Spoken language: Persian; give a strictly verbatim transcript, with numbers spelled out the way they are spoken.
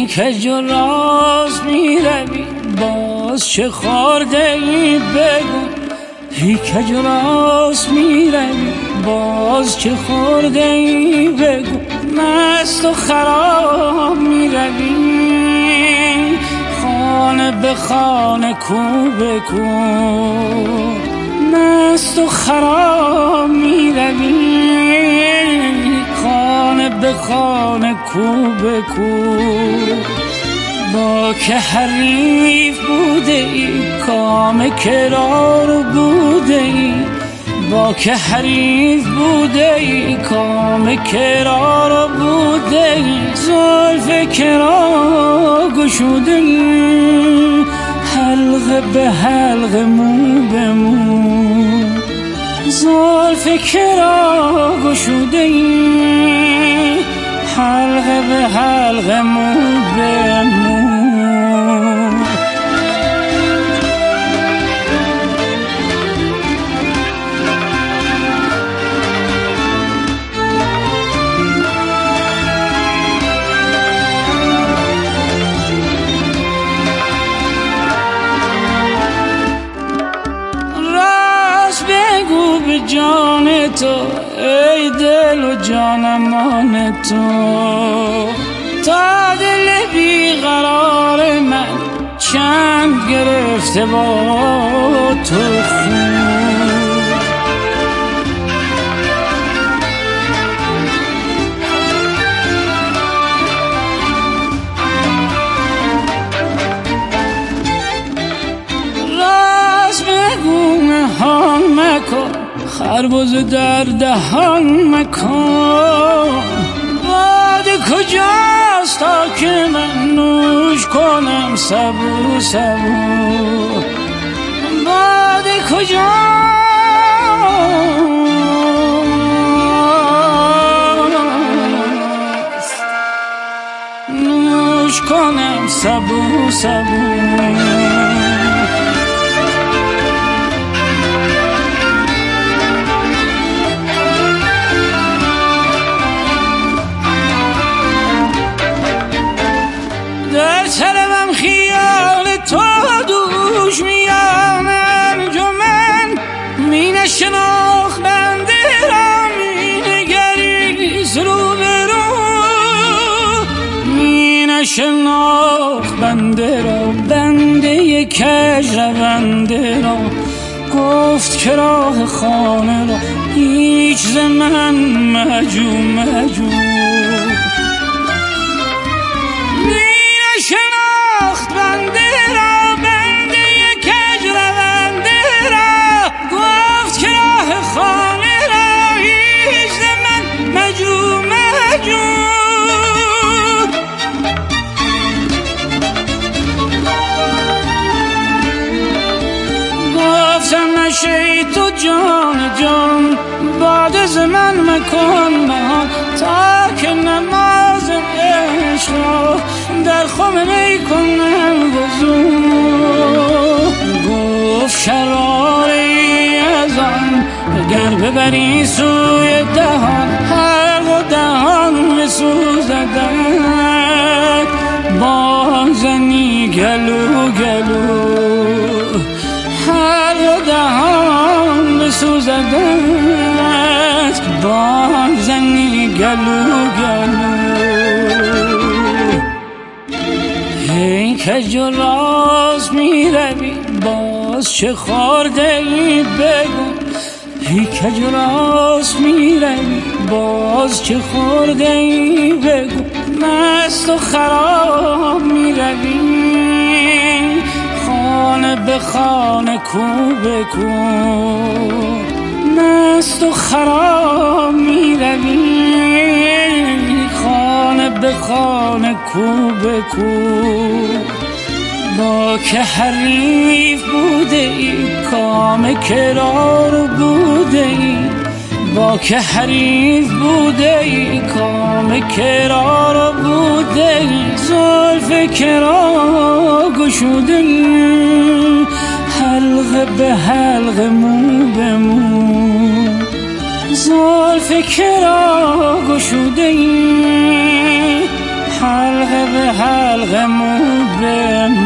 هی کج و راست می روی باز چه خورده ای بگو، هی کج و راست می روی باز چه خورده ای بگو، مست و خراب می روی خانه به خانه کو به کو، مست و خراب می روی خانه به خانه کو به کو. با که حریف بوده ای کام کرار بوده ای، با که حریف بوده ای کام کرار بوده ای، زلف کرا گشوده ای حلقه به حلقه مو به مو، زلف کرا گشوده ای حلقه به حلقه مو به مو. بگو به جان تو ای دل و جانمان تو، تا دل بیقرار من چند گرفته با تو خون. راست بگو نهان مکن خربزه در دهان مکن، باده کجاست تا که من نوش کنم سبو سبو، باده کجاست نوش کنم سبو سبو. در سرم خیال تو دوش میان انجمن، می نشناخت بنده را می نگریست رو به رو، می نشناخت بنده را بنده کج رونده را، گفت که راه خانه را هیچ ز من مجو مجو، شناخت بنده را بنده کج رونده را، گفت که راه خانه را هیچ ز من مجو مجو. گفتم نشه تو جان جان باد ز من مکن مهان، تا که نماز عشق را در خم می کنم وضو. گفت شراری از آن اگر ببری سوی دهان، حلق و دهان بسوزدت بازنی گلو گلو، حلق و دهان بسوزدت بازنی گلو گلو. هی کج و راست می روی باز چه خورده ای بگو، هی کج و راست می روی باز چه خورده ای بگو، مست و خراب می روی خانه به خانه کو به کو، مست و خراب می روی خانه به خانه کو به کو. با که حریف بوده ای کام کرار بوده ای، با که حریف بوده ای کام کرار بوده ای، زلف کرا گشوده ای حلقه به حلقه مو به مو، زلف کرا گشوده ای حلقه حلقه به حلقه مو به